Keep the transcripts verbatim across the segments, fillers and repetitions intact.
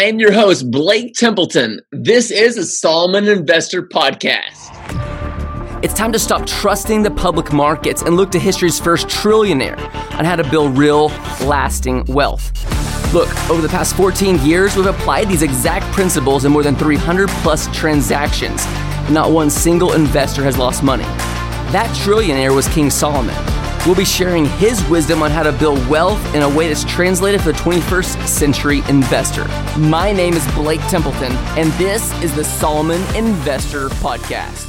I am your host, Blake Templeton. This is a Solomon Investor Podcast. It's time to stop trusting the public markets and look to history's first trillionaire on how to build real, lasting wealth. Look, over the past fourteen years, we've applied these exact principles in more than three hundred plus transactions, and not one single investor has lost money. That trillionaire was King Solomon. We'll be sharing his wisdom on how to build wealth in a way that's translated for the twenty-first century investor. My name is Blake Templeton, and this is the Solomon Investor Podcast.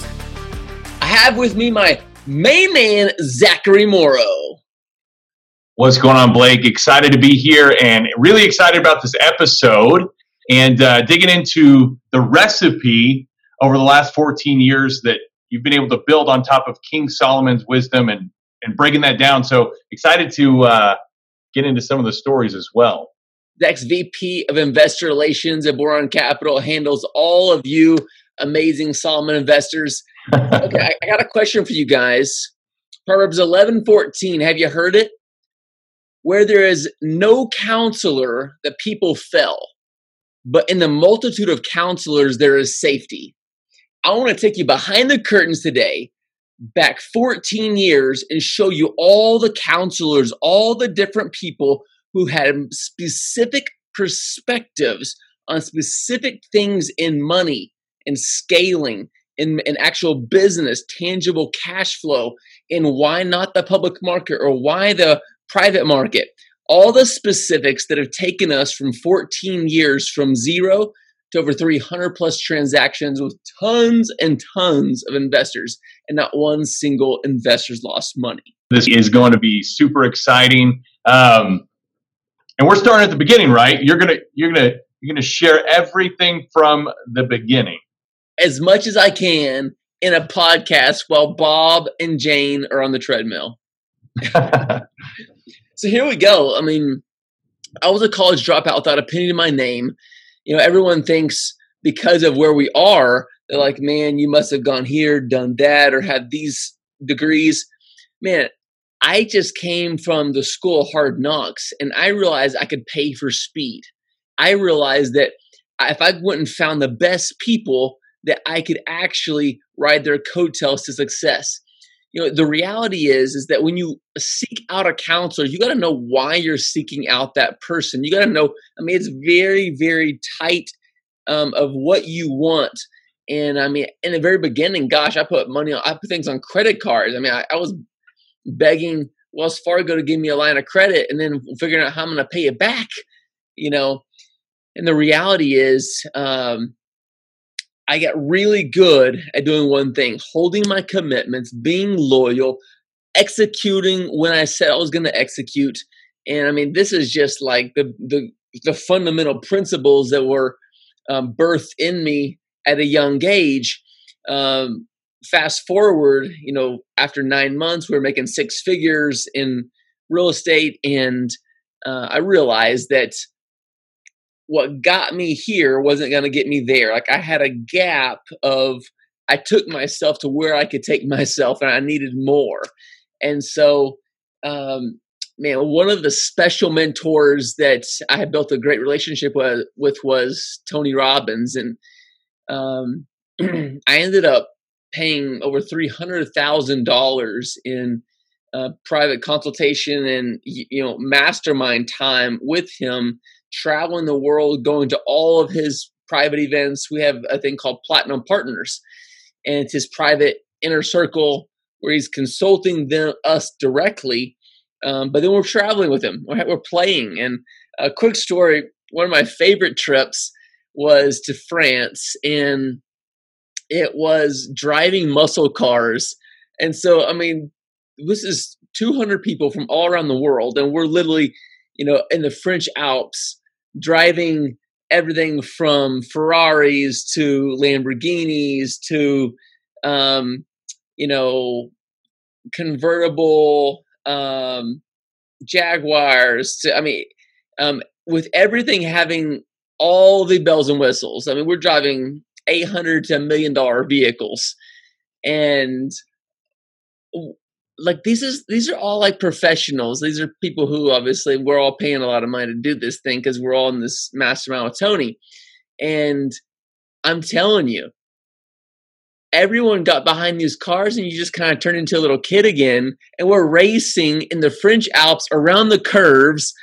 I have with me my main man, Zachary Morrow. What's going on, Blake? Excited to be here and really excited about this episode and uh, digging into the recipe over the last fourteen years that you've been able to build on top of King Solomon's wisdom and and breaking that down. So excited to uh, get into some of the stories as well. Zach's V P of Investor Relations at Boron Capital, handles all of you amazing Solomon investors. Okay, I, I got a question for you guys. Proverbs eleven fourteen, have you heard it? Where there is no counselor, the people fell, but in the multitude of counselors, there is safety. I want to take you behind the curtains today, back fourteen years, and show you all the counselors, all the different people who had specific perspectives on specific things in money and scaling, in, in actual business, tangible cash flow, and why not the public market or why the private market. All the specifics that have taken us from fourteen years from zero to over three hundred plus transactions with tons and tons of investors, and not one single investor's lost money. This is going to be super exciting, um, and we're starting at the beginning, right? You're gonna, you're gonna, you're gonna share everything from the beginning, as much as I can, in a podcast while Bob and Jane are on the treadmill. So here we go. I mean, I was a college dropout without a penny to my name. You know, everyone thinks because of where we are, they're like, man, you must have gone here, done that, or had these degrees. Man, I just came from the school of hard knocks, and I realized I could pay for speed. I realized that if I went and found the best people, that I could actually ride their coattails to success. You know, the reality is, is that when you seek out a counselor, you got to know why you're seeking out that person. You got to know, I mean, it's very, very tight um, of what you want. And I mean, in the very beginning, gosh, I put money on, I put things on credit cards. I mean, I, I was begging Wells Fargo to give me a line of credit and then figuring out how I'm going to pay it back, you know. And the reality is, um, I got really good at doing one thing: holding my commitments, being loyal, executing when I said I was going to execute. And I mean, this is just like the the, the fundamental principles that were um, birthed in me at a young age. Um, fast forward, you know, after nine months, we were making six figures in real estate, and uh, I realized that what got me here wasn't going to get me there. Like, I had a gap of, I took myself to where I could take myself, and I needed more. And so, um, man, one of the special mentors that I had built a great relationship with, with was Tony Robbins. And um, I ended up paying over three hundred thousand dollars in uh, private consultation and, you know, mastermind time with him, traveling the world, going to all of his private events. We have a thing called Platinum Partners, and it's his private inner circle where he's consulting them, us directly. Um, but then we're traveling with him. We're, we're playing. And a quick story, one of my favorite trips was to France, and it was driving muscle cars. And so, I mean, this is two hundred people from all around the world, and we're literally, you know, in the French Alps, driving everything from Ferraris to Lamborghinis to, um, you know, convertible um, Jaguars. To, I mean, um, with everything having all the bells and whistles. I mean, we're driving eight hundred to a million dollar vehicles, and like these is these are all like professionals. These are people who obviously we're all paying a lot of money to do this thing because we're all in this mastermind with Tony. And I'm telling you, everyone got behind these cars and you just kind of turn into a little kid again. And we're racing in the French Alps around the curves.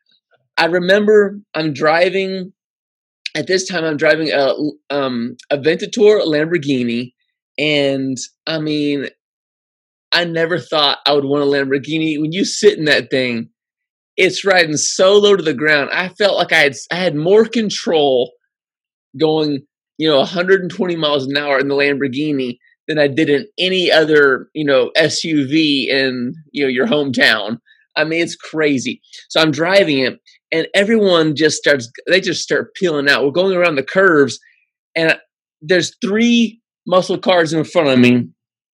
I remember I'm driving, at this time I'm driving a, um, a Aventador Lamborghini. And I mean, I never thought I would want a Lamborghini. When you sit in that thing, it's riding so low to the ground. I felt like I had I had more control going, you know, one hundred twenty miles an hour in the Lamborghini than I did in any other, you know, S U V in, you know, your hometown. I mean, it's crazy. So I'm driving it and everyone just starts, they just start peeling out. We're going around the curves and there's three muscle cars in front of me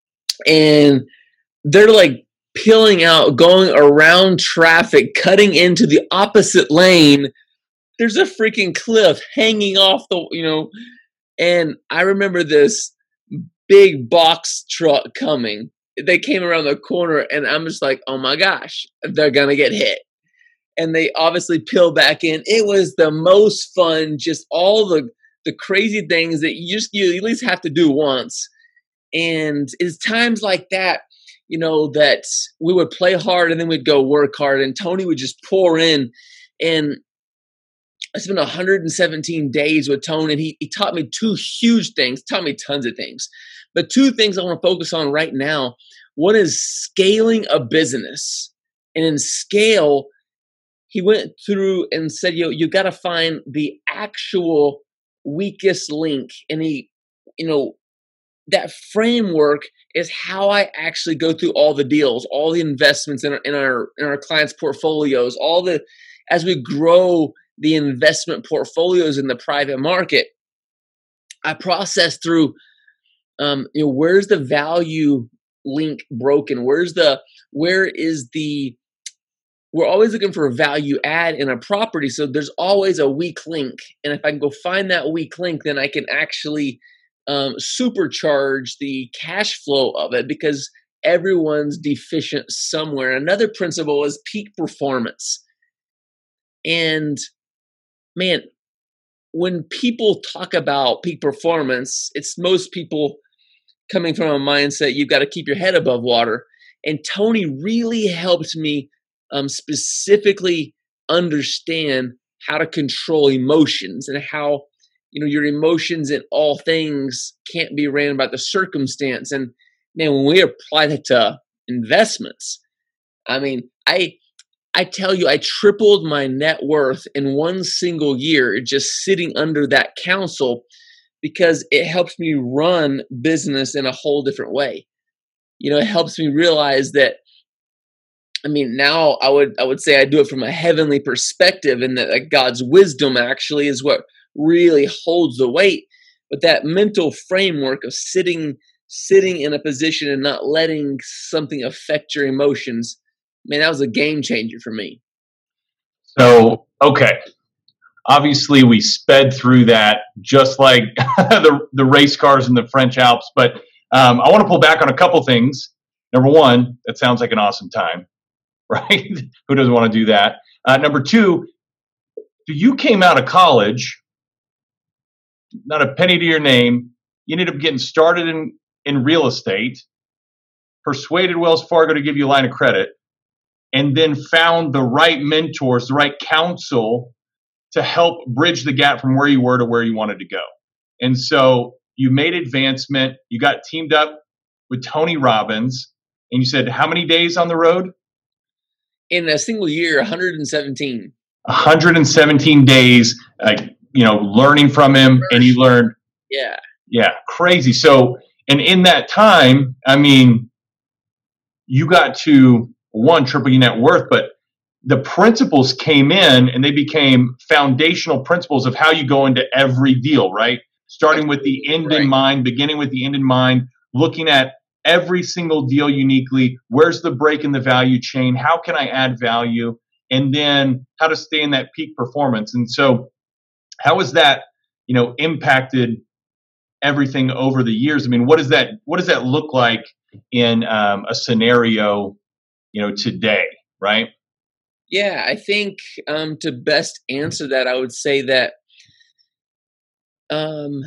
and they're like peeling out, going around traffic, cutting into the opposite lane. There's a freaking cliff hanging off the, you know, and I remember this big box truck coming. They came around the corner and I'm just like, oh my gosh, they're going to get hit. And they obviously peel back in. It was the most fun, just all the, the crazy things that you just, you at least have to do once. And it's times like that, you know, that we would play hard and then we'd go work hard and Tony would just pour in. And I spent one hundred seventeen days with Tony and he, he taught me two huge things, taught me tons of things. But two things I want to focus on right now. One is scaling a business. And in scale, he went through and said, yo, you got to find the actual weakest link. And he, you know, that framework is how I actually go through all the deals, all the investments in our, in our, in our clients' portfolios, all the, as we grow the investment portfolios in the private market, I process through, um, you know, where's the value link broken? Where's the, where is the, we're always looking for a value add in a property. So there's always a weak link. And if I can go find that weak link, then I can actually um, supercharge the cash flow of it because everyone's deficient somewhere. Another principle is peak performance. And man, when people talk about peak performance, it's most people coming from a mindset, you've got to keep your head above water. And Tony really helped me um, specifically understand how to control emotions and how, you know, your emotions in all things can't be ran by the circumstance. And man, when we apply that to investments, I mean, I, I tell you, I tripled my net worth in one single year just sitting under that counsel because it helps me run business in a whole different way. You know, it helps me realize that, I mean, now I would I would say I do it from a heavenly perspective and that like, God's wisdom actually is what really holds the weight. But that mental framework of sitting sitting in a position and not letting something affect your emotions, man, that was a game changer for me. So, okay. Obviously, we sped through that just like the, the race cars in the French Alps. But um, I want to pull back on a couple things. Number one, that sounds like an awesome time, right? Who doesn't want to do that? Uh, number two, you came out of college, not a penny to your name. You ended up getting started in, in real estate, persuaded Wells Fargo to give you a line of credit, and then found the right mentors, the right counsel to help bridge the gap from where you were to where you wanted to go. And so you made advancement. You got teamed up with Tony Robbins, and you said, how many days on the road? In a single year, one hundred seventeen. one hundred seventeen days, uh, you know, learning from him, and you learned. Yeah. Yeah, crazy. So, and in that time, I mean, you got to, one, triple your net worth, but the principles came in and they became foundational principles of how you go into every deal, right? Starting with the end right. in mind, beginning with the end in mind, looking at every single deal uniquely. Where's the break in the value chain? How can I add value? And then how to stay in that peak performance. And so how has that, you know, impacted everything over the years? I mean, what does that, what does that look like in um, a scenario, you know, today, right? Yeah, I think um, to best answer that, I would say that um,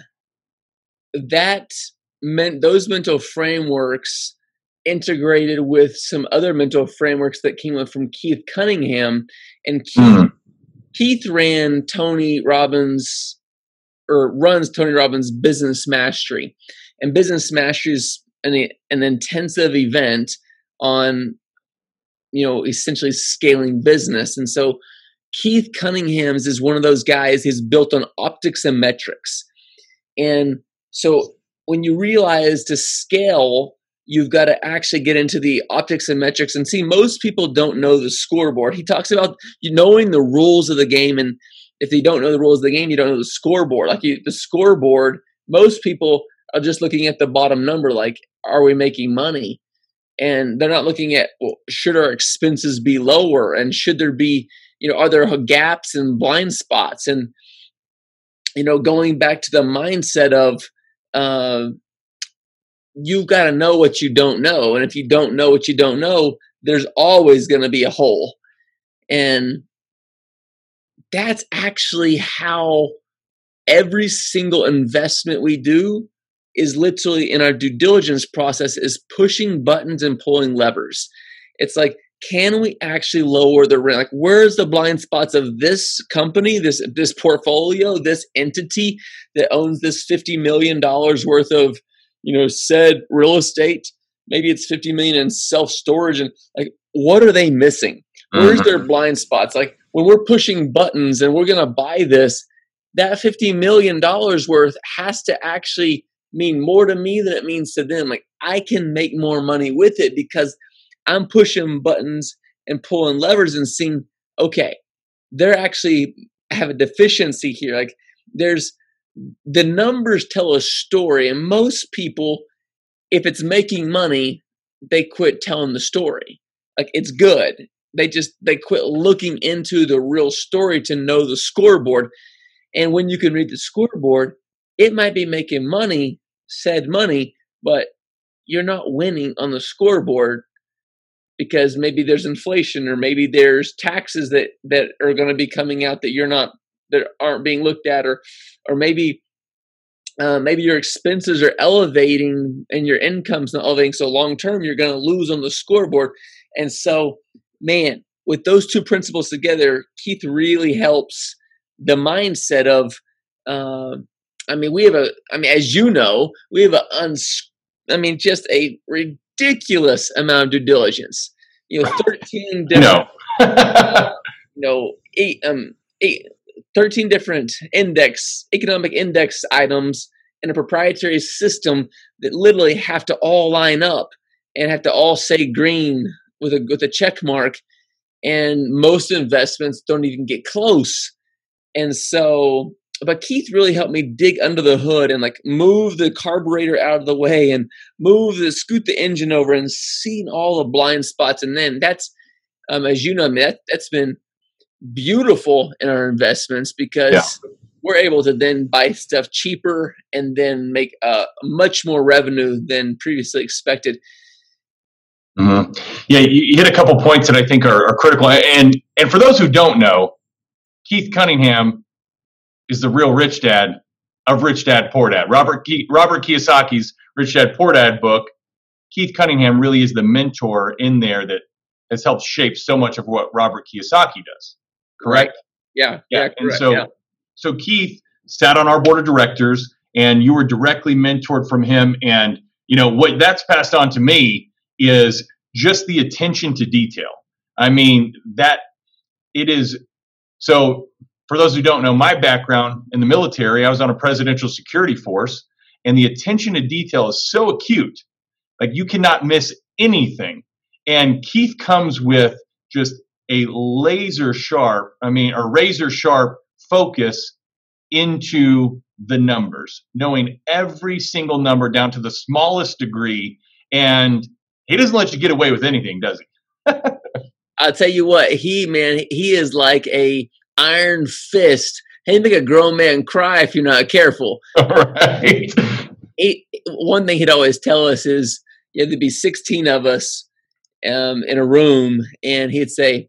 that meant those mental frameworks integrated with some other mental frameworks that came up from Keith Cunningham. And Keith, mm. Keith ran Tony Robbins or runs Tony Robbins Business Mastery. And Business Mastery is an, an intensive event on, you know, essentially scaling business. And so Keith Cunningham's is one of those guys. He's built on optics and metrics. And so when you realize to scale, you've got to actually get into the optics and metrics. And see, most people don't know the scoreboard. He talks about you knowing the rules of the game. And if you don't know the rules of the game, you don't know the scoreboard. Like you, the scoreboard, most people are just looking at the bottom number, like, are we making money? And they're not looking at, well, should our expenses be lower? And should there be, you know, are there gaps and blind spots? And, you know, going back to the mindset of, uh, you've got to know what you don't know. And if you don't know what you don't know, there's always going to be a hole. And that's actually how every single investment we do is literally in our due diligence process is pushing buttons and pulling levers. It's like, can we actually lower the rent? Like, where's the blind spots of this company, this this portfolio, this entity that owns this fifty million dollars worth of, you know, said real estate? Maybe it's fifty million dollars in self-storage. And like, what are they missing? Where's mm-hmm. their blind spots? Like, when we're pushing buttons and we're going to buy this, that fifty million dollars worth has to actually mean more to me than it means to them. Like, I can make more money with it because I'm pushing buttons and pulling levers and seeing, okay, they're actually have a deficiency here. Like, there's the numbers tell a story, and most people, if it's making money, they quit telling the story. Like, it's good. They just, they quit looking into the real story to know the scoreboard. And when you can read the scoreboard, it might be making money, said money, but you're not winning on the scoreboard because maybe there's inflation or maybe there's taxes that, that are going to be coming out that you're not, that aren't being looked at, or, or maybe, uh, maybe your expenses are elevating and your income's not elevating. So long term, you're going to lose on the scoreboard. And so, man, with those two principles together, Keith really helps the mindset of, uh, I mean, we have a, I mean, as you know, we have a, uns, I mean, just a ridiculous amount of due diligence. You know, thirteen different, no. you know, eight, um, eight, thirteen different index, economic index items in a proprietary system that literally have to all line up and have to all say green with a with a check mark. And most investments don't even get close. And so, but Keith really helped me dig under the hood and like move the carburetor out of the way and move the, scoot the engine over and seeing all the blind spots. And then that's, um, as you know, I mean, that, that's been beautiful in our investments because yeah. we're able to then buy stuff cheaper and then make uh, much more revenue than previously expected. Mm-hmm. Yeah, you hit a couple points that I think are, are critical. And and for those who don't know, Keith Cunningham is the real rich dad of Rich Dad Poor Dad. Robert Ke- Robert Kiyosaki's Rich Dad Poor Dad book. Keith Cunningham really is the mentor in there that has helped shape so much of what Robert Kiyosaki does. Correct? Right. Yeah. Yeah. yeah and correct, so, yeah. so Keith sat on our board of directors, and you were directly mentored from him. And you know what that's passed on to me is just the attention to detail. I mean, that it is. So for those who don't know, my background in the military, I was on a presidential security force, and the attention to detail is so acute. Like, you cannot miss anything. And Keith comes with just a laser sharp, I mean, a razor sharp focus into the numbers, knowing every single number down to the smallest degree. And he doesn't let you get away with anything, does he? I'll tell you what, he, man, he is like a iron fist. He make a grown man cry if you're not careful. Right. He, one thing he'd always tell us is, you know, there'd be sixteen of us um, in a room, and he'd say,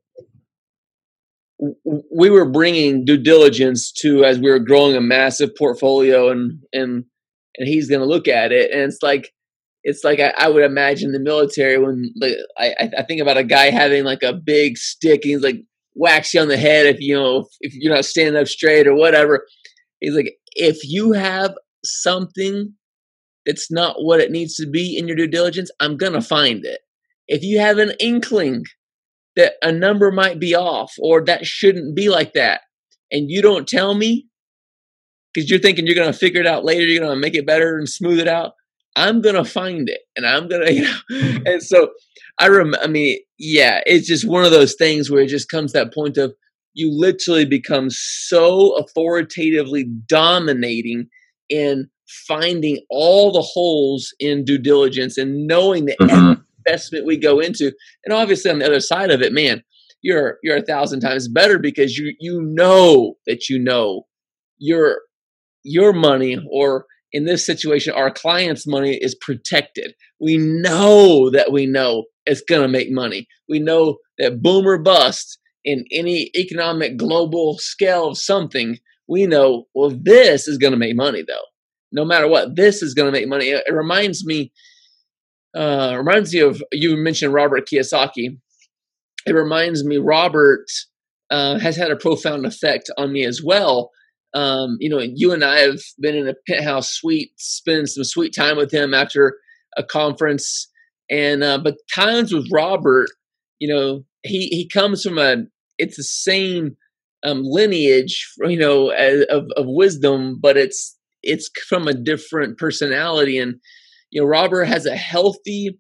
we were bringing due diligence to as we were growing a massive portfolio, and and and he's going to look at it, and it's like it's like I, I would imagine the military when like, I I think about a guy having like a big stick, and he's like whacks you on the head if you know if you're not standing up straight or whatever. He's like, if you have something that's not what it needs to be in your due diligence, I'm gonna find it. If you have an inkling that a number might be off or that shouldn't be like that, and you don't tell me because you're thinking you're going to figure it out later, you're going to make it better and smooth it out, I'm going to find it. And I'm going to, you know, and so I rem- I mean, yeah, it's just one of those things where it just comes to that point of you literally become so authoritatively dominating in finding all the holes in due diligence and knowing that mm-hmm. investment we go into, and obviously on the other side of it, man, you're you're a thousand times better because you you know that you know your your money, or in this situation, our client's money is protected. We know that we know it's gonna make money. We know that boom or bust in any economic global scale of something, we know, well, this is gonna make money though. No matter what, this is gonna make money. It, it reminds me. Uh, reminds me of, you mentioned Robert Kiyosaki. It reminds me, Robert uh, has had a profound effect on me as well. Um, you know, you and I have been in a penthouse suite, spending some sweet time with him after a conference. And, uh, but times with Robert, you know, he, he comes from a, it's the same um, lineage, you know, of, of wisdom, but it's, it's from a different personality. And, you know, Robert has a healthy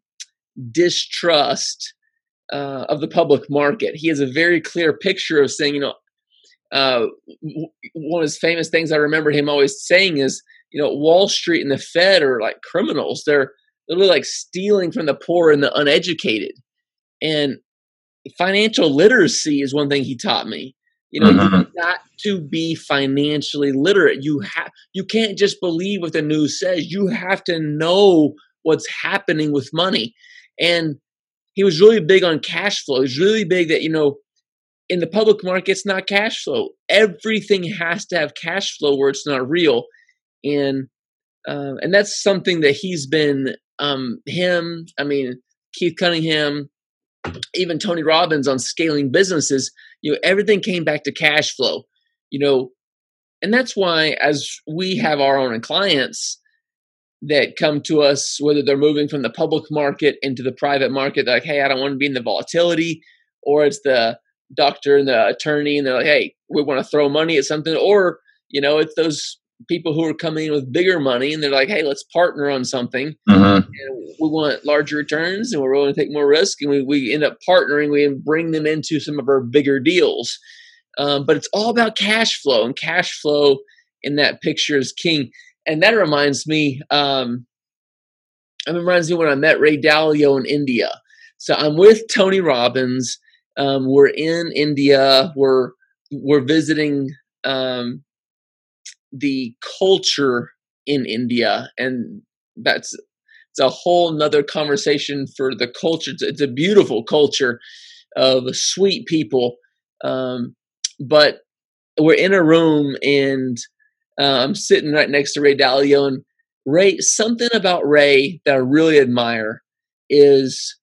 distrust uh, of the public market. He has a very clear picture of saying, you know, uh, one of his famous things I remember him always saying is, you know, Wall Street and the Fed are like criminals. They're literally like stealing from the poor and the uneducated. And financial literacy is one thing he taught me. You know, mm-hmm. you've got to be financially literate. You have, you can't just believe what the news says. You have to know what's happening with money. And he was really big on cash flow. He was really big that, you know, in the public market, it's not cash flow. Everything has to have cash flow or it's not real. And, uh, and that's something that he's been, um, him, I mean, Keith Cunningham, even Tony Robbins on scaling businesses, you know, everything came back to cash flow, you know, and that's why as we have our own clients that come to us, whether they're moving from the public market into the private market, they're like, hey, I don't want to be in the volatility, or it's the doctor and the attorney and they're like, hey, we want to throw money at something, or, you know, it's those people who are coming in with bigger money and they're like, hey, let's partner on something. Mm-hmm. And we want larger returns and we're willing to take more risk. And we, we end up partnering, we bring them into some of our bigger deals. Um, but it's all about cash flow, and cash flow in that picture is king. And that reminds me, um, it reminds me when I met Ray Dalio in India. So I'm with Tony Robbins. Um, we're in India. We're, we're visiting, um, the culture in India, and that's it's a whole nother conversation for the culture. It's, it's a beautiful culture of sweet people, um, but we're in a room and uh, I'm sitting right next to Ray Dalio, and Ray, something about Ray that I really admire is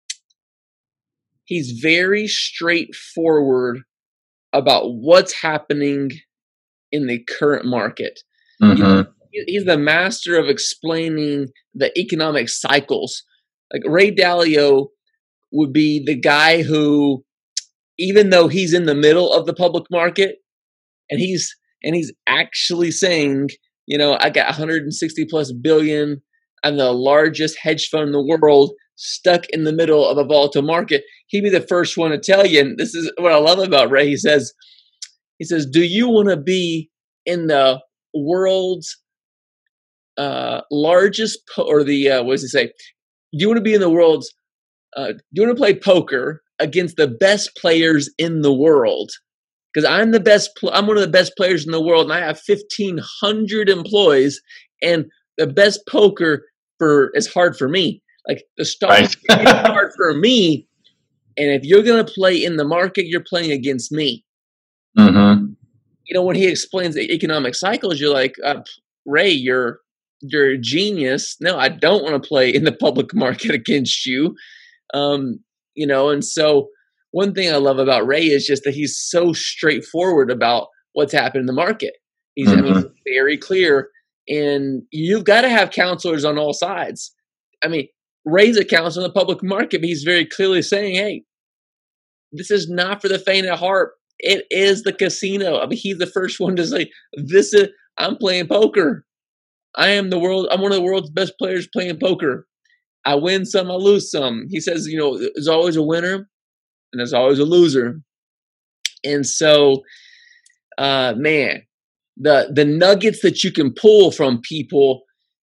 he's very straightforward about what's happening in the current market. Mm-hmm. You know, he's the master of explaining the economic cycles. Like Ray Dalio would be the guy who, even though he's in the middle of the public market and he's and he's actually saying, you know, I got one hundred sixty plus billion, I'm the largest hedge fund in the world, stuck in the middle of a volatile market, he'd be the first one to tell you, and this is what I love about Ray, he says, He says, do you want to be in the world's uh, largest, po- or the, uh, what does he say? Do you want to be in the world's, uh, do you want to play poker against the best players in the world? Because I'm the best, pl- I'm one of the best players in the world, and I have fifteen hundred employees, and the best poker for is hard for me. Like the stock Right. market is hard for me, and if you're going to play in the market, you're playing against me. Mm-hmm. You know, when he explains the economic cycles, you're like, uh, Ray, you're you're a genius. No, I don't want to play in the public market against you. Um, you know, and so one thing I love about Ray is just that he's so straightforward about what's happened in the market. He's, Mm-hmm. I mean, he's very clear, and you've got to have counselors on all sides. I mean, Ray's a counselor in the public market, but he's very clearly saying, hey, this is not for the faint of heart. It is the casino. I mean, he's the first one to say, this is, I'm playing poker. I am the world, I'm one of the world's best players playing poker. I win some, I lose some. He says, you know, there's always a winner and there's always a loser. And so, uh, man, the the nuggets that you can pull from people,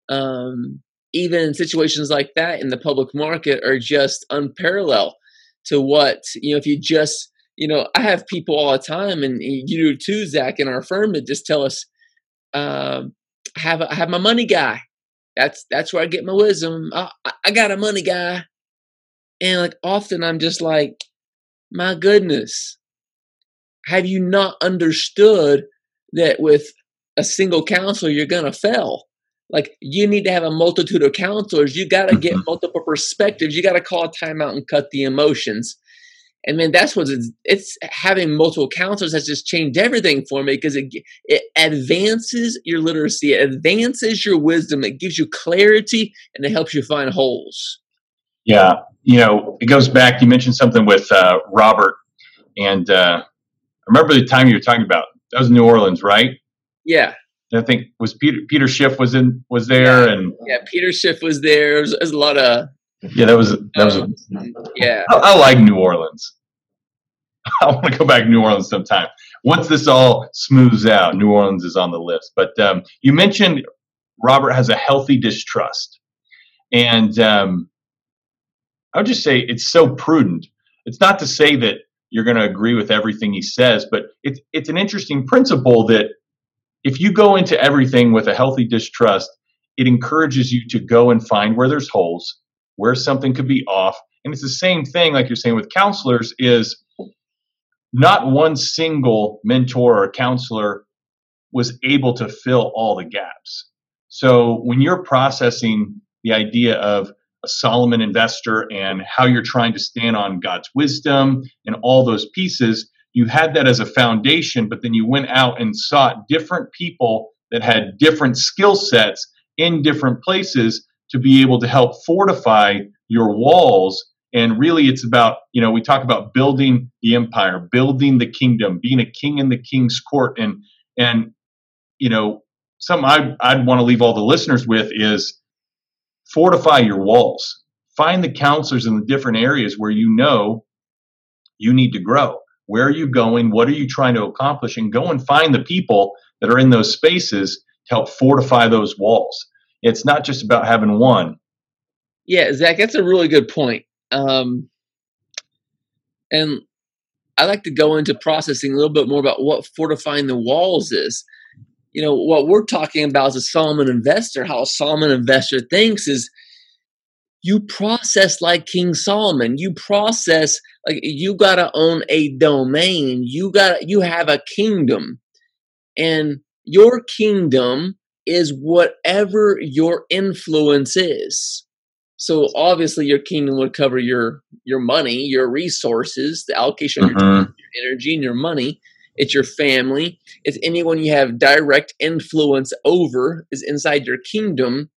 um, even in situations like that in the public market, are just unparalleled to what, you know, if you just, you know, I have people all the time, and you do too, Zach, in our firm, that just tell us, um, I have, a, I have my money guy. That's, that's where I get my wisdom. I, I got a money guy. And like often I'm just like, my goodness, have you not understood that with a single counselor, you're going to fail? Like you need to have a multitude of counselors. You got to get multiple perspectives. You got to call a timeout and cut the emotions. And man, that's what it's, it's having multiple counselors has just changed everything for me, because it, it advances your literacy, it advances your wisdom, it gives you clarity, and it helps you find holes. Yeah. You know, it goes back, you mentioned something with uh, Robert, and uh, I remember the time you were talking about, that was New Orleans, right? Yeah. I think was Peter Peter Schiff was in was there, yeah. and yeah, Peter Schiff was there. There was, there was a lot of yeah, that was that was. um, A, yeah, I, I like New Orleans. I want to go back to New Orleans sometime. Once this all smooths out, New Orleans is on the list. But um, you mentioned Robert has a healthy distrust, and um, I would just say it's so prudent. It's not to say that you're going to agree with everything he says, but it's it's an interesting principle that if you go into everything with a healthy distrust, it encourages you to go and find where there's holes, where something could be off. And it's the same thing, like you're saying with counselors, is not one single mentor or counselor was able to fill all the gaps. So when you're processing the idea of a Solomon investor and how you're trying to stand on God's wisdom and all those pieces, you had that as a foundation, but then you went out and sought different people that had different skill sets in different places to be able to help fortify your walls. And really it's about, you know, we talk about building the empire, building the kingdom, being a king in the king's court. And, and you know, something I'd, I'd want to leave all the listeners with is fortify your walls. Find the counselors in the different areas where you know you need to grow. Where are you going? What are you trying to accomplish? And go and find the people that are in those spaces to help fortify those walls. It's not just about having one. Yeah, Zach, that's a really good point. Um, and I like to go into processing a little bit more about what fortifying the walls is. You know, what we're talking about as a Solomon investor, how a Solomon investor thinks is you process like King Solomon. You process like you got to own a domain. You got you have a kingdom, and your kingdom is whatever your influence is. So obviously your kingdom would cover your your money, your resources, the allocation of your Mm-hmm. time, your energy, and your money. It's your family. It's anyone you have direct influence over is inside your kingdom.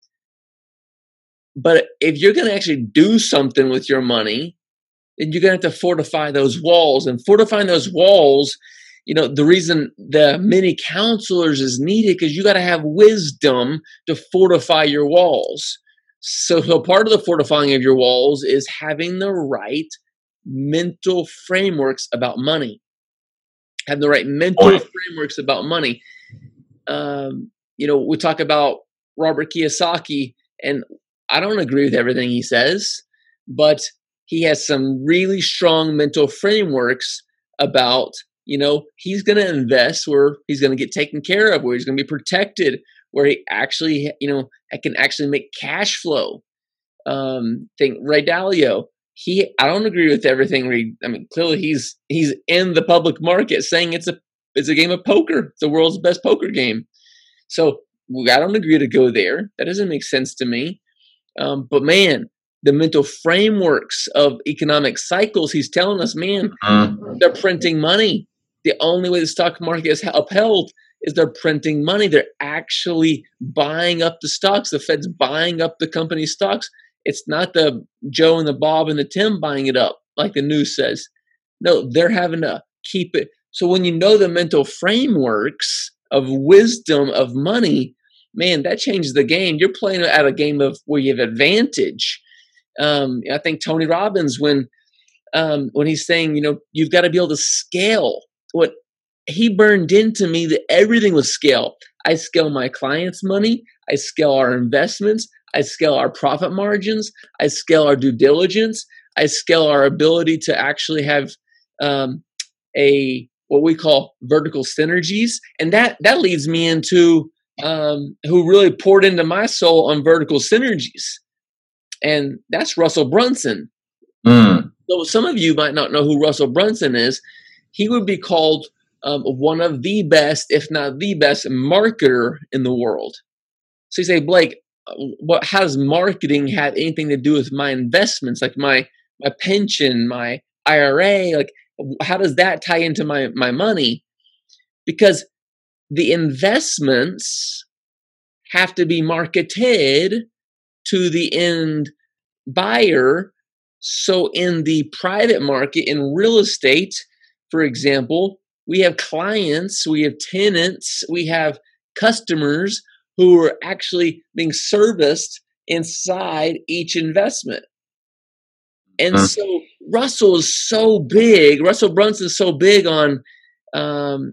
But if you're going to actually do something with your money, then you're going to have to fortify those walls. And fortifying those walls, you know, the reason the many counselors is needed because you got to have wisdom to fortify your walls. So, so part of the fortifying of your walls is having the right mental frameworks about money. Having the right mental frameworks about money. Um, you know, we talk about Robert Kiyosaki, and I don't agree with everything he says, but he has some really strong mental frameworks about, you know, he's going to invest where he's going to get taken care of, where he's going to be protected, where he actually, you know, can actually make cash flow. um, thing. Ray Dalio, he I don't agree with everything. Ray, I mean, clearly he's he's in the public market saying it's a it's a game of poker. It's the world's best poker game. So I don't agree to go there. That doesn't make sense to me. Um, but man, the mental frameworks of economic cycles, he's telling us, man, mm-hmm. they're printing money. The only way the stock market is upheld is they're printing money. They're actually buying up the stocks. The Fed's buying up the company's stocks. It's not the Joe and the Bob and the Tim buying it up, like the news says. No, they're having to keep it. So when you know the mental frameworks of wisdom of money, man, that changes the game. You're playing at a game of where you have advantage. Um, I think Tony Robbins, when um, when he's saying, you know, you've got to be able to scale. What he burned into me that everything was scale. I scale my clients' money. I scale our investments. I scale our profit margins. I scale our due diligence. I scale our ability to actually have um, a what we call vertical synergies, and that that leads me into um, who really poured into my soul on vertical synergies, and that's Russell Brunson. Mm. So some of you might not know who Russell Brunson is. He would be called um, one of the best, if not the best, marketer in the world. So you say, Blake, what? How does marketing have anything to do with my investments, like my my pension, my I R A? Like, how does that tie into my my money? Because the investments have to be marketed to the end buyer. So in the private market, in real estate, for example, we have clients, we have tenants, we have customers who are actually being serviced inside each investment. And mm. so Russell is so big, Russell Brunson is so big on um,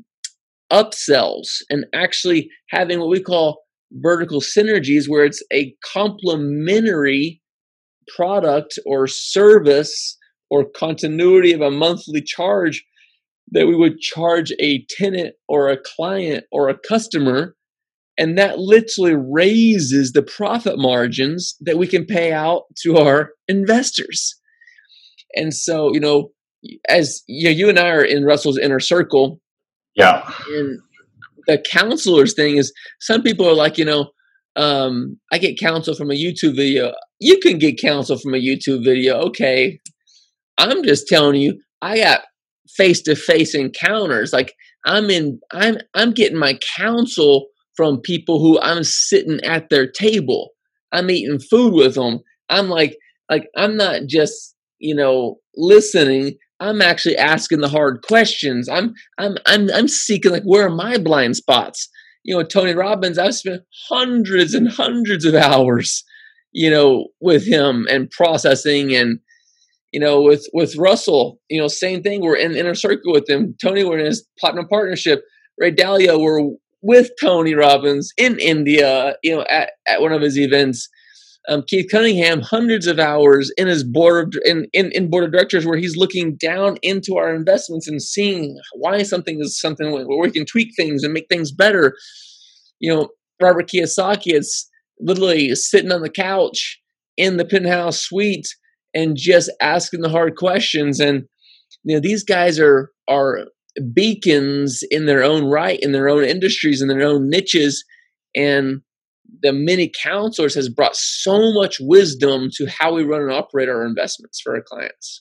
upsells and actually having what we call vertical synergies, where it's a complementary product or service or continuity of a monthly charge that we would charge a tenant or a client or a customer. And that literally raises the profit margins that we can pay out to our investors. And so, you know, as you know, you and I are in Russell's inner circle. Yeah. And the counselors thing is, some people are like, you know, um, I get counsel from a YouTube video. You can get counsel from a YouTube video. Okay. I'm just telling you, I got face-to-face encounters. Like I'm in, I'm, I'm getting my counsel from people who I'm sitting at their table. I'm eating food with them. I'm like, like, I'm not just, you know, listening. I'm actually asking the hard questions. I'm, I'm, I'm, I'm seeking, like, where are my blind spots? You know, Tony Robbins, I've spent hundreds and hundreds of hours, you know, with him and processing. And, you know, with, with Russell, you know, same thing. We're in inner circle with him. Tony, we're in his platinum partnership. Ray Dalio, we're with Tony Robbins in India, you know, at, at one of his events. Um, Keith Cunningham, hundreds of hours in his board of, in, in, in board of directors, where he's looking down into our investments and seeing why something is something where we can tweak things and make things better. You know, Robert Kiyosaki is literally sitting on the couch in the penthouse suite and just asking the hard questions. And, you know, these guys are, are beacons in their own right, in their own industries, in their own niches. And the many counselors has brought so much wisdom to how we run and operate our investments for our clients.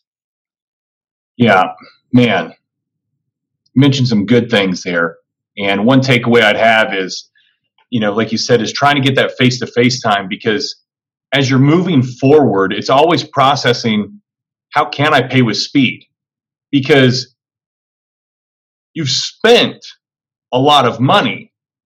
Yeah, man, you mentioned some good things there. And one takeaway I'd have is, you know, like you said, is trying to get that face-to-face time, because as you're moving forward, it's always processing, how can I pay with speed? Because you've spent a lot of money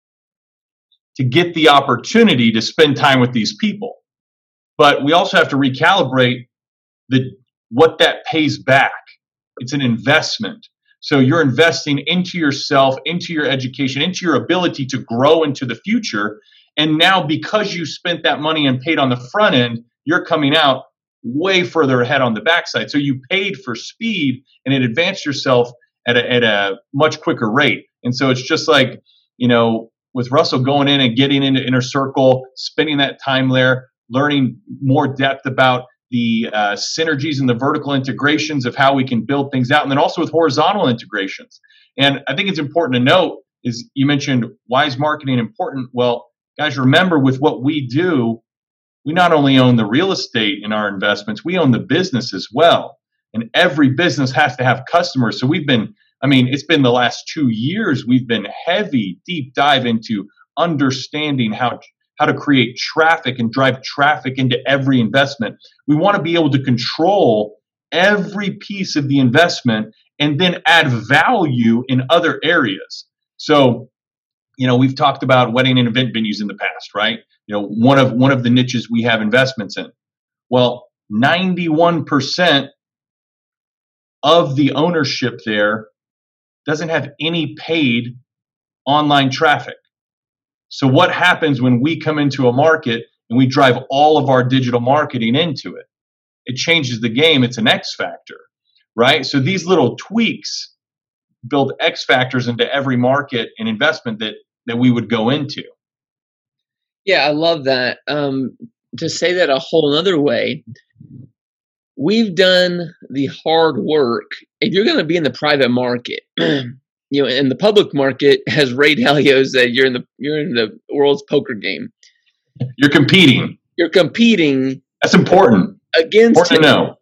to get the opportunity to spend time with these people. But we also have to recalibrate the what that pays back. It's an investment. So you're investing into yourself, into your education, into your ability to grow into the future. And now, because you spent that money and paid on the front end, you're coming out way further ahead on the backside. So you paid for speed and it advanced yourself at a, at a much quicker rate. And so it's just like, you know, with Russell going in and getting into inner circle, spending that time there, learning more depth about the uh, synergies and the vertical integrations of how we can build things out, and then also with horizontal integrations. And I think it's important to note is you mentioned, why is marketing important? Well, guys, remember with what we do, we not only own the real estate in our investments, we own the business as well. And every business has to have customers. So we've been, I mean, it's been the last two years, we've been heavy, deep dive into understanding how, how to create traffic and drive traffic into every investment. We want to be able to control every piece of the investment and then add value in other areas. So, you know, we've talked about wedding and event venues in the past, right? You know, one of one of the niches we have investments in. Well, ninety-one percent of the ownership there doesn't have any paid online traffic. So what happens when we come into a market and we drive all of our digital marketing into it? It changes the game. It's an X factor, right? So these little tweaks build X factors into every market and investment that, that we would go into. Yeah, I love that. Um, to say that a whole other way, we've done the hard work. If you're going to be in the private market, you know, in the public market, as Ray Dalio said, you're in the you're in the world's poker game. You're competing. You're competing. That's important. Against important to know.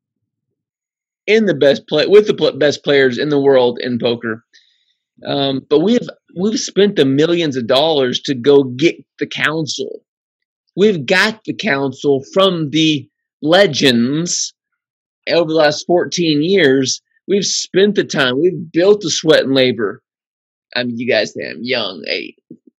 In the best play with the pl- best players in the world in poker. Um, but we've we've spent the millions of dollars to go get the counsel. We've got the counsel from the legends over the last fourteen years. We've spent the time. We've built the sweat and labor. I mean, you guys say I'm young. Hey,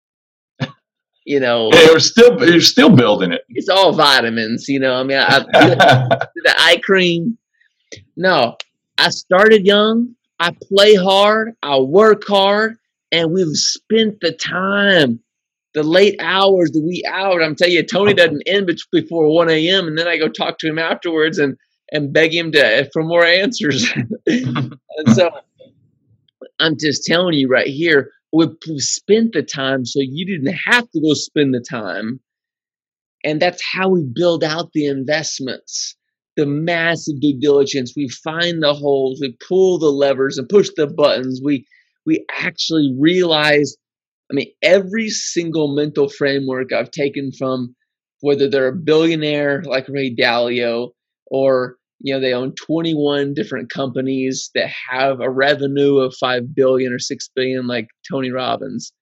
you know, yeah, we're still you're still building it. It's all vitamins. You know, I mean, I, I the eye cream. No, I started young. I play hard. I work hard, and we've spent the time, the late hours, the wee hours. I'm telling you, Tony doesn't end before one a.m. and then I go talk to him afterwards and and beg him to for more answers. And so I'm just telling you right here, we spent the time so you didn't have to go spend the time, and that's how we build out the investments. The massive due diligence. We find the holes, we pull the levers and push the buttons. We we actually realize, I mean, every single mental framework I've taken from, whether they're a billionaire like Ray Dalio, or you know they own twenty-one different companies that have a revenue of five billion or six billion like Tony Robbins.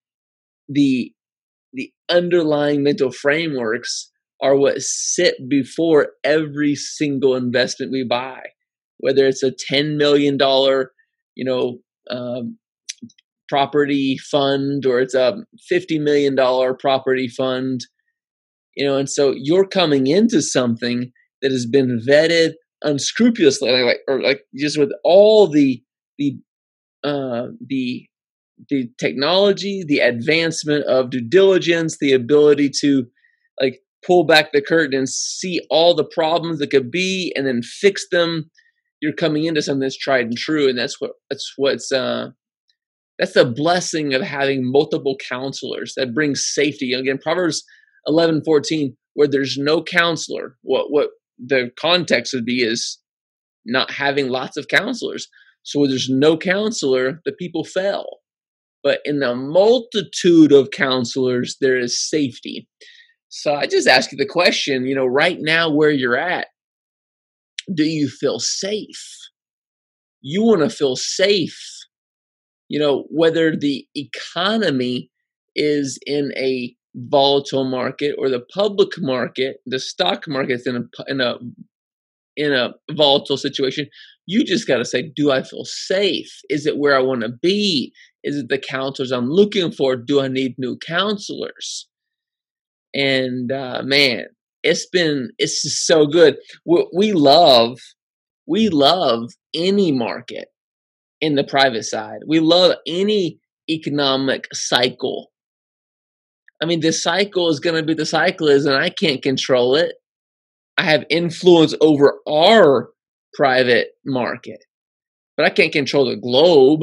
The the underlying mental frameworks are what sit before every single investment we buy, whether it's a ten million dollars, you know, um, property fund or it's a fifty million dollars property fund, you know, and so you're coming into something that has been vetted unscrupulously, like or like just with all the the uh, the the technology, the advancement of due diligence, the ability to like pull back the curtain and see all the problems that could be and then fix them. You're coming into something that's tried and true. And that's what, that's what's, uh, that's the blessing of having multiple counselors that brings safety. Again, Proverbs eleven fourteen, where there's no counselor, what, what the context would be is not having lots of counselors. So where there's no counselor, the people fell. But in the multitude of counselors, there is safety. So I just ask you the question, you know, right now where you're at, do you feel safe? You want to feel safe, you know, whether the economy is in a volatile market or the public market, the stock market's in a, in a, in a volatile situation. You just got to say, do I feel safe? Is it where I want to be? Is it the counselors I'm looking for? Do I need new counselors? And uh, man, it's been, it's just so good. We, we love, we love any market in the private side. We love any economic cycle. I mean, the cycle is going to be the cycle is, and I can't control it. I have influence over our private market, but I can't control the globe.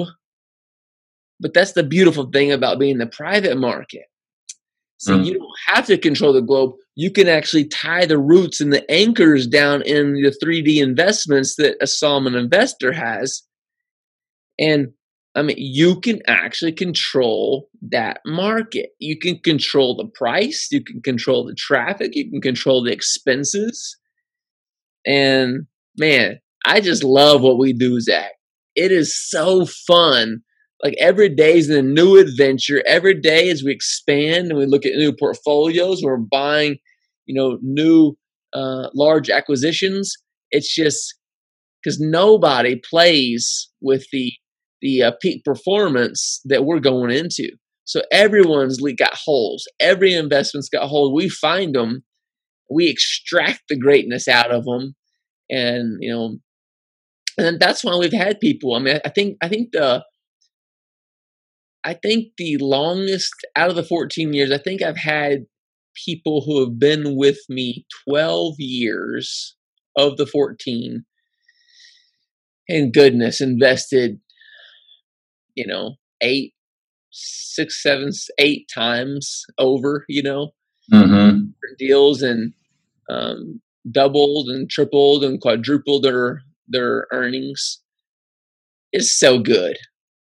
But that's the beautiful thing about being in the private market. So mm. you don't have to control the globe. you can actually tie the roots and the anchors down in the three D investments that a Solomon investor has. And I mean, you can actually control that market. You can control the price. You can control the traffic. You can control the expenses. And man, I just love what we do, Zach. It is so fun. Like every day is a new adventure. Every day as we expand and we look at new portfolios, we're buying, you know, new uh, large acquisitions. It's just because nobody plays with the the uh, peak performance that we're going into. So everyone's got holes. Every investment's got holes. We find them. We extract the greatness out of them. And, you know, and that's why we've had people. I mean, I think, I think the, I think the longest out of the fourteen years, I think I've had people who have been with me twelve years of the fourteen, and goodness, invested, you know, eight, six, seven, eight times over, you know, mm-hmm. deals, and um, doubled and tripled and quadrupled their their earnings. It's so good.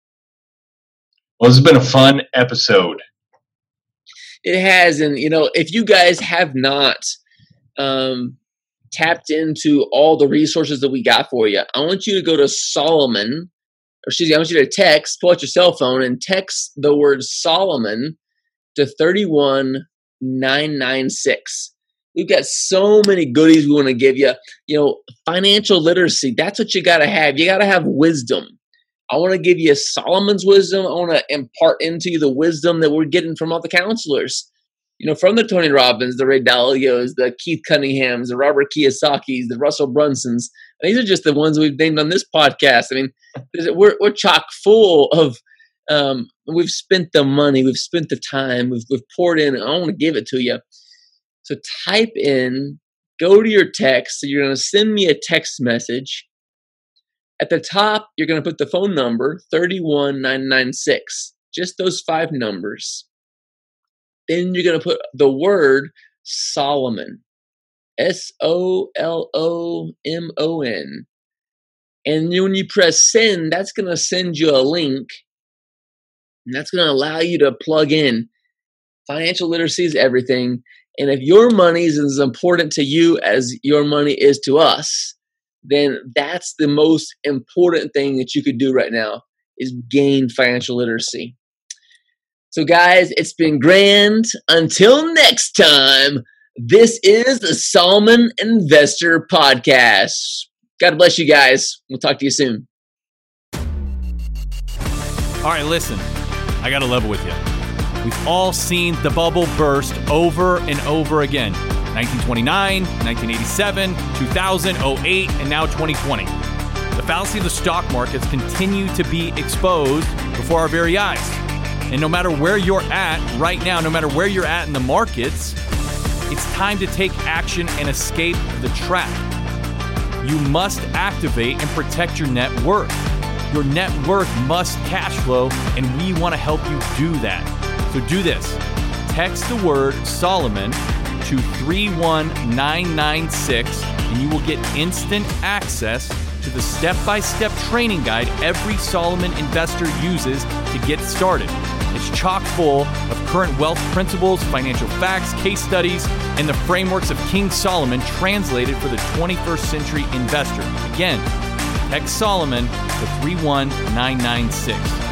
Well, this has been a fun episode. It has, and you know, if you guys have not um, tapped into all the resources that we got for you, I want you to go to Solomon. Or excuse me, I want you to text, pull out your cell phone and text the word Solomon to three one nine nine six. We've got so many goodies we want to give you. You know, financial literacy, that's what you got to have. You got to have wisdom. I want to give you Solomon's wisdom. I want to impart into you the wisdom that we're getting from all the counselors. You know, from the Tony Robbins, the Ray Dalios, the Keith Cunninghams, the Robert Kiyosaki's, the Russell Brunsons. And these are just the ones we've named on this podcast. I mean, we're we're chock full of. Um, we've spent the money, we've spent the time, we've we've poured in. And I want to give it to you. So type in, go to your text. So you're going to send me a text message. At the top, you're going to put the phone number three one nine nine six. Just those five numbers. Then you're going to put the word Solomon, S O L O M O N. And when you press send, that's going to send you a link. And that's going to allow you to plug in. Financial literacy is everything. And if your money is as important to you as your money is to us, then that's the most important thing that you could do right now is gain financial literacy. So guys, it's been grand. Until next time, this is the Solomon Investor Podcast. God bless you guys. We'll talk to you soon. All right, listen, I got to level with you. We've all seen the bubble burst over and over again. nineteen twenty-nine, nineteen eighty-seven, two thousand, oh eight, and now twenty twenty. The fallacy of the stock markets continue to be exposed before our very eyes. And no matter where you're at right now, no matter where you're at in the markets, it's time to take action and escape the trap. You must activate and protect your net worth. Your net worth must cash flow, and we want to help you do that. So do this. Text the word Solomon to three one nine nine six, and you will get instant access to the step-by-step training guide every Solomon investor uses to get started. It's chock full of current wealth principles, financial facts, case studies, and the frameworks of King Solomon translated for the twenty-first century investor. Again, text Solomon to three one nine nine six.